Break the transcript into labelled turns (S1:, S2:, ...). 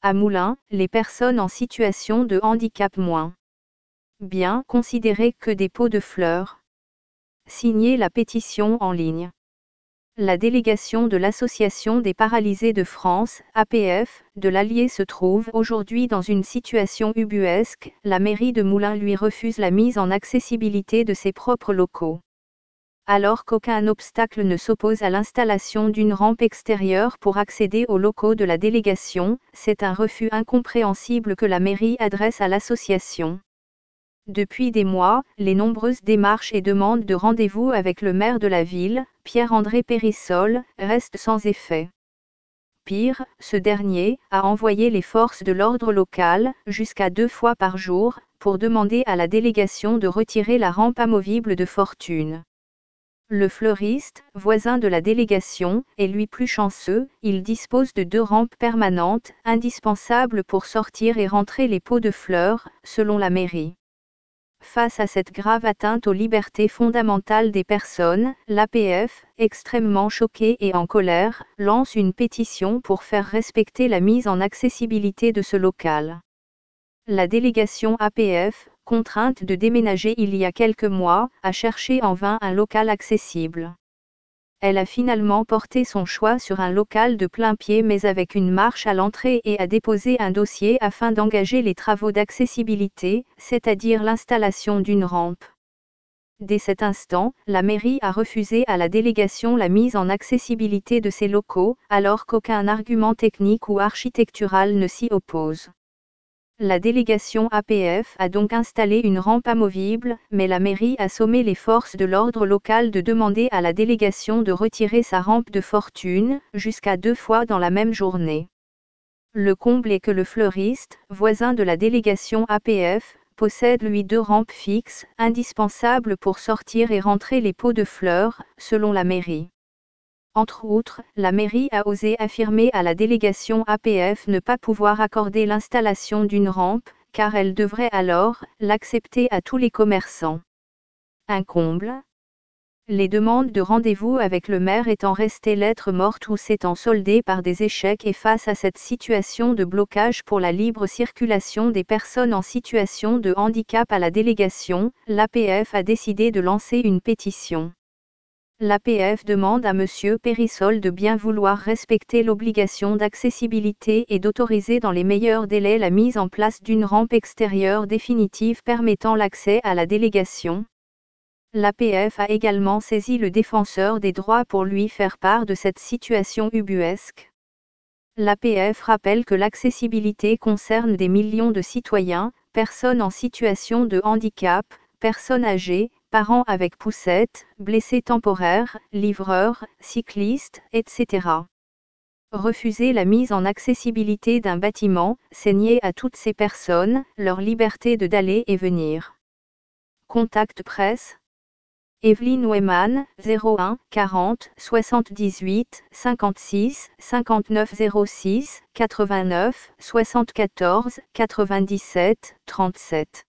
S1: à Moulins, les personnes en situation de handicap moins bien considérées que des pots de fleurs. Signez la pétition en ligne. La délégation de l'Association des paralysés de France, APF, de l'Allier se trouve aujourd'hui dans une situation ubuesque. La mairie de Moulins lui refuse la mise en accessibilité de ses propres locaux. Alors qu'aucun obstacle ne s'oppose à l'installation d'une rampe extérieure pour accéder aux locaux de la délégation, c'est un refus incompréhensible que la mairie adresse à l'association. Depuis des mois, les nombreuses démarches et demandes de rendez-vous avec le maire de la ville, Pierre-André Périssol, restent sans effet. Pire, ce dernier a envoyé les forces de l'ordre local, jusqu'à 2 fois par jour, pour demander à la délégation de retirer la rampe amovible de Fortune. Le fleuriste, voisin de la délégation, est lui plus chanceux, il dispose de 2 rampes permanentes, indispensables pour sortir et rentrer les pots de fleurs, selon la mairie. Face à cette grave atteinte aux libertés fondamentales des personnes, l'APF, extrêmement choquée et en colère, lance une pétition pour faire respecter la mise en accessibilité de ce local. La délégation APF, contrainte de déménager il y a quelques mois, a cherché en vain un local accessible. Elle a finalement porté son choix sur un local de plain-pied mais avec une marche à l'entrée et a déposé un dossier afin d'engager les travaux d'accessibilité, c'est-à-dire l'installation d'une rampe. Dès cet instant, la mairie a refusé à la délégation la mise en accessibilité de ses locaux, alors qu'aucun argument technique ou architectural ne s'y oppose. La délégation APF a donc installé une rampe amovible, mais la mairie a sommé les forces de l'ordre local de demander à la délégation de retirer sa rampe de Fortune, jusqu'à 2 fois dans la même journée. Le comble est que le fleuriste, voisin de la délégation APF, possède lui 2 rampes fixes, indispensables pour sortir et rentrer les pots de fleurs, selon la mairie. Entre autres, la mairie a osé affirmer à la délégation APF ne pas pouvoir accorder l'installation d'une rampe, car elle devrait alors l'accepter à tous les commerçants. Un comble. Les demandes de rendez-vous avec le maire étant restées lettres mortes ou s'étant soldées par des échecs et face à cette situation de blocage pour la libre circulation des personnes en situation de handicap à la délégation, l'APF a décidé de lancer une pétition. L'APF demande à M. Périssol de bien vouloir respecter l'obligation d'accessibilité et d'autoriser dans les meilleurs délais la mise en place d'une rampe extérieure définitive permettant l'accès à la délégation. L'APF a également saisi le défenseur des droits pour lui faire part de cette situation ubuesque. L'APF rappelle que l'accessibilité concerne des millions de citoyens, personnes en situation de handicap, personnes âgées, parents avec poussette, blessés temporaires, livreurs, cyclistes, etc. Refuser la mise en accessibilité d'un bâtiment, c'est nier à toutes ces personnes leur liberté d'aller et venir. Contact presse. Evelyne Weyman, 01 40 78 56 59 06 89 74 97 37.